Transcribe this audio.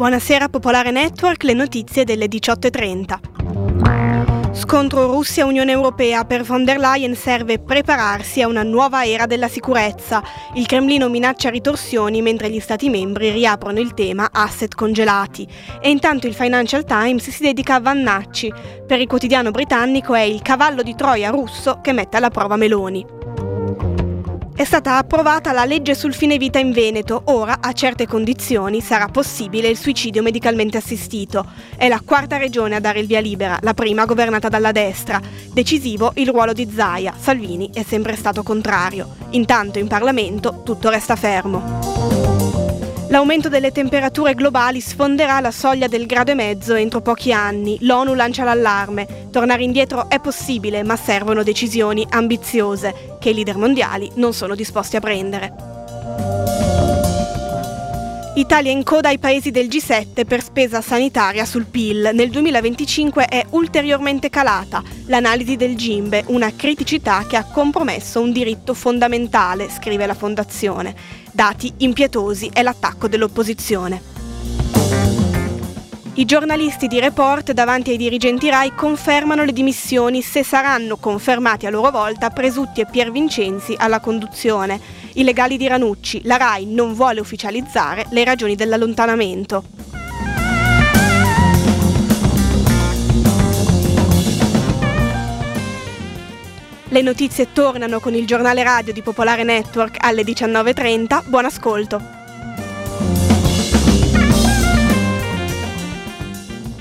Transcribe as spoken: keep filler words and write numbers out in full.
Buonasera Popolare Network, le notizie delle diciotto e trenta. Scontro Russia-Unione Europea. Per von der Leyen serve prepararsi a una nuova era della sicurezza. Il Cremlino minaccia ritorsioni mentre gli Stati membri riaprono il tema asset congelati. E intanto il Financial Times si dedica a Vannacci. Per il quotidiano britannico è il cavallo di Troia russo che mette alla prova Meloni. È stata approvata la legge sul fine vita in Veneto. Ora, a certe condizioni, sarà possibile il suicidio medicalmente assistito. È la quarta regione a dare il via libera, la prima governata dalla destra. Decisivo il ruolo di Zaia. Salvini è sempre stato contrario. Intanto in Parlamento tutto resta fermo. L'aumento delle temperature globali sfonderà la soglia del grado e mezzo entro pochi anni. L'ONU lancia l'allarme. Tornare indietro è possibile, ma servono decisioni ambiziose che i leader mondiali non sono disposti a prendere. Italia in coda ai paesi del G sette per spesa sanitaria sul P I L. Nel duemilaventicinque è ulteriormente calata. L'analisi del Gimbe, una criticità che ha compromesso un diritto fondamentale, scrive la Fondazione. Dati impietosi è l'attacco dell'opposizione. I giornalisti di Report davanti ai dirigenti Rai confermano le dimissioni se saranno confermati a loro volta Presutti e Piervincenzi alla conduzione. I legali di Ranucci, la Rai non vuole ufficializzare le ragioni dell'allontanamento. Le notizie tornano con il giornale radio di Popolare Network alle diciannove e trenta. Buon ascolto!